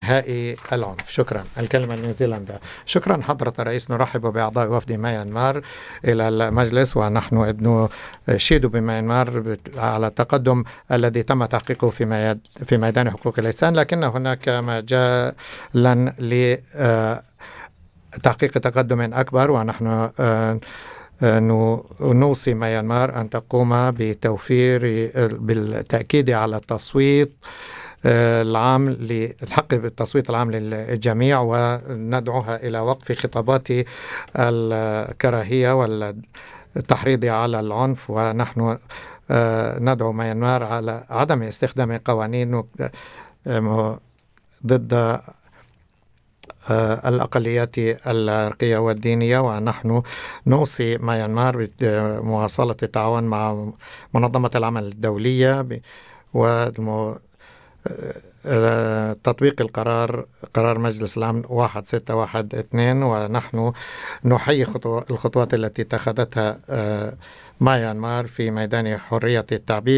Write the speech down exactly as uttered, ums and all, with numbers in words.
نهائي العنف. شكرا. الكلمة لنيوزيلندا. شكرا حضرة الرئيس. نرحب بأعضاء وفد ميانمار إلى المجلس، ونحن نشيد بميانمار على التقدم الذي تم تحقيقه في في ميدان حقوق الإنسان، لكن هناك مجالا لتحقيق تقدم أكبر، ونحن نوصي ميانمار أن تقوم بتوفير بالتأكيد على التصويت العام للحق بالتصويت العام للجميع، وندعوها إلى وقف خطابات الكراهية والتحريض على العنف. ونحن ندعو ميانمار على عدم استخدام قوانين ضد الأقليات العرقية والدينية. ونحن نوصي ميانمار بمواصلة التعاون مع منظمة العمل الدولية و تطبيق القرار قرار مجلس الأمن واحد ستة واحد اثنين. ونحن نحيي الخطوات التي اتخذتها ميانمار في ميدان حرية التعبير